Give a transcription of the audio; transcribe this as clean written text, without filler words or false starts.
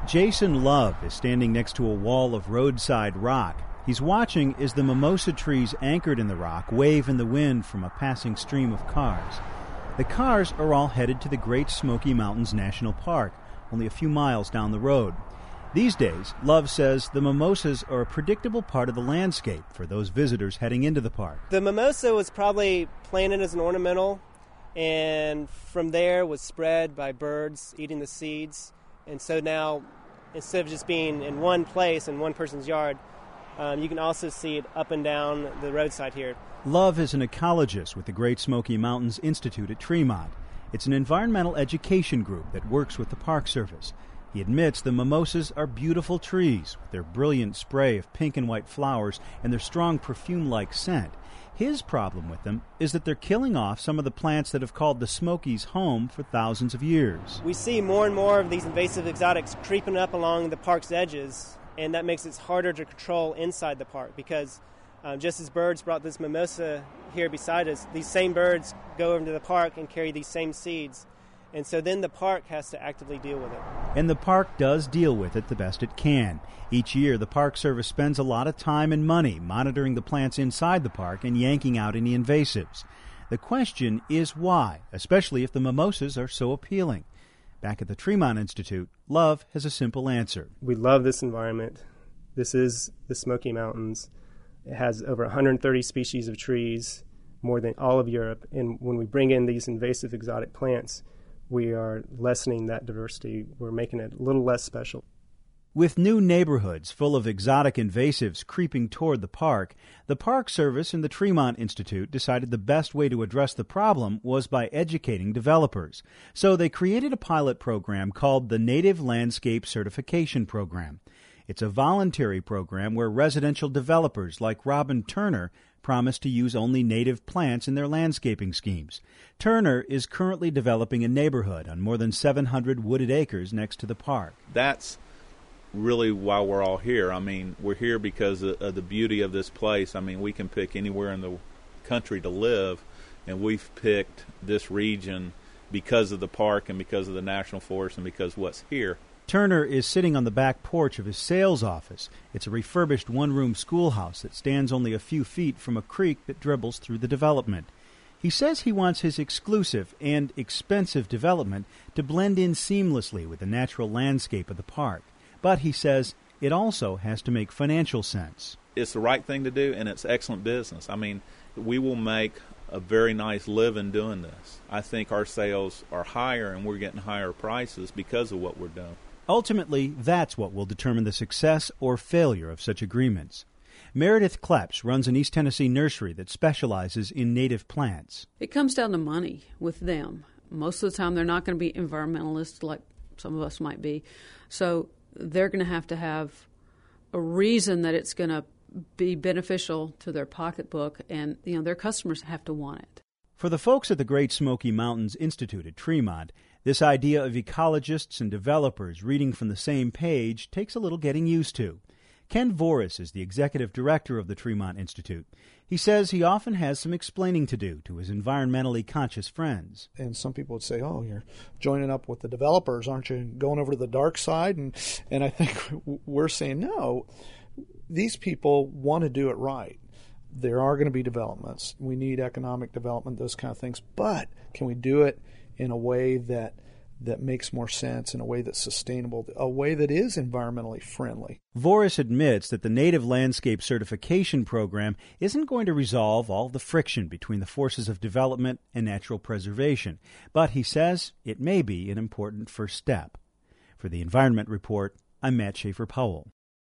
Jason Love is standing next to a wall of roadside rock. He's watching as the mimosa trees anchored in the rock wave in the wind from a passing stream of cars. The cars are all headed to the Great Smoky Mountains National Park, only a few miles down the road. These days, Love says the mimosas are a predictable part of the landscape for those visitors heading into the park. The mimosa was probably planted as an ornamental, and from there was spread by birds eating the seeds. And so now, instead of just being in one place in one person's yard, you can also see it up and down the roadside here. Love is an ecologist with the Great Smoky Mountains Institute at Tremont. It's an environmental education group that works with the Park Service. He admits the mimosas are beautiful trees with their brilliant spray of pink and white flowers and their strong perfume-like scent. His problem with them is that they're killing off some of the plants that have called the Smokies home for thousands of years. We see more and more of these invasive exotics creeping up along the park's edges, and that makes it harder to control inside the park because just as birds brought this mimosa here beside us, these same birds go over to the park and carry these same seeds. And so then the park has to actively deal with it. And the park does deal with it the best it can. Each year, the Park Service spends a lot of time and money monitoring the plants inside the park and yanking out any invasives. The question is why, especially if the mimosas are so appealing. Back at the Tremont Institute, Love has a simple answer. We love this environment. This is the Smoky Mountains. It has over 130 species of trees, more than all of Europe. And when we bring in these invasive exotic plants, we are lessening that diversity. We're making it a little less special. With new neighborhoods full of exotic invasives creeping toward the Park Service and the Tremont Institute decided the best way to address the problem was by educating developers. So they created a pilot program called the Native Landscape Certification Program. It's a voluntary program where residential developers like Robin Turner promise to use only native plants in their landscaping schemes. Turner is currently developing a neighborhood on more than 700 wooded acres next to the park. That's really why we're all here. I mean, we're here because of the beauty of this place. I mean, we can pick anywhere in the country to live, and we've picked this region because of the park and because of the National Forest and because of what's here. Turner is sitting on the back porch of his sales office. It's a refurbished one-room schoolhouse that stands only a few feet from a creek that dribbles through the development. He says he wants his exclusive and expensive development to blend in seamlessly with the natural landscape of the park. But he says it also has to make financial sense. It's the right thing to do, and it's excellent business. I mean, we will make a very nice living doing this. I think our sales are higher, and we're getting higher prices because of what we're doing. Ultimately, that's what will determine the success or failure of such agreements. Meredith Kleps runs an East Tennessee nursery that specializes in native plants. It comes down to money with them. Most of the time, they're not going to be environmentalists like some of us might be. So they're going to have a reason that it's going to be beneficial to their pocketbook, and their customers have to want it. For the folks at the Great Smoky Mountains Institute at Tremont, this idea of ecologists and developers reading from the same page takes a little getting used to. Ken Voris is the executive director of the Tremont Institute. He says he often has some explaining to do to his environmentally conscious friends. And some people would say, oh, you're joining up with the developers, aren't you going over to the dark side? And I think we're saying, no, these people want to do it right. There are going to be developments. We need economic development, those kind of things. But can we do it in a way that makes more sense, in a way that's sustainable, a way that is environmentally friendly? Voris admits that the Native Landscape Certification Program isn't going to resolve all the friction between the forces of development and natural preservation, but he says it may be an important first step. For the Environment Report, I'm Matt Schaefer-Powell.